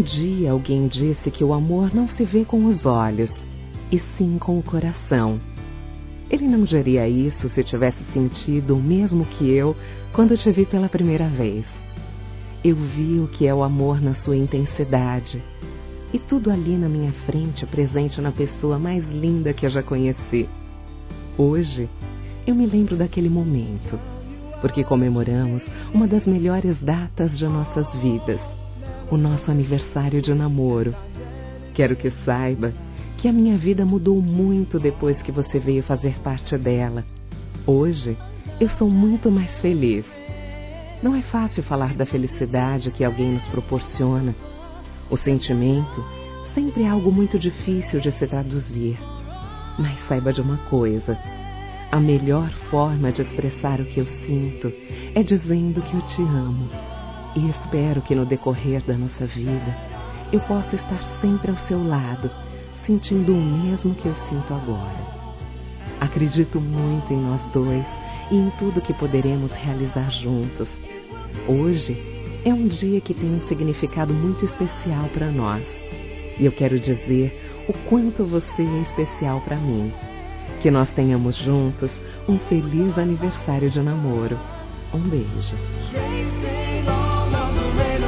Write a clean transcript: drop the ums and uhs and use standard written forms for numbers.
dia alguém disse que o amor não se vê com os olhos, e sim com o coração. Ele não diria isso se tivesse sentido o mesmo que eu quando te vi pela primeira vez. Eu vi o que é o amor na sua intensidade, e tudo ali na minha frente presente na pessoa mais linda que eu já conheci. Hoje, eu me lembro daquele momento, porque comemoramos uma das melhores datas de nossas vidas, o nosso aniversário de namoro. Quero que saiba que a minha vida mudou muito depois que você veio fazer parte dela. Hoje, eu sou muito mais feliz. Não é fácil falar da felicidade que alguém nos proporciona. O sentimento sempre é algo muito difícil de se traduzir. Mas saiba de uma coisa: a melhor forma de expressar o que eu sinto é dizendo que eu te amo. E espero que no decorrer da nossa vida eu possa estar sempre ao seu lado, sentindo o mesmo que eu sinto agora. Acredito muito em nós dois e em tudo que poderemos realizar juntos. Hoje é um dia que tem um significado muito especial para nós. E eu quero dizer o quanto você é especial para mim. Que nós tenhamos juntos um feliz aniversário de namoro. Um beijo.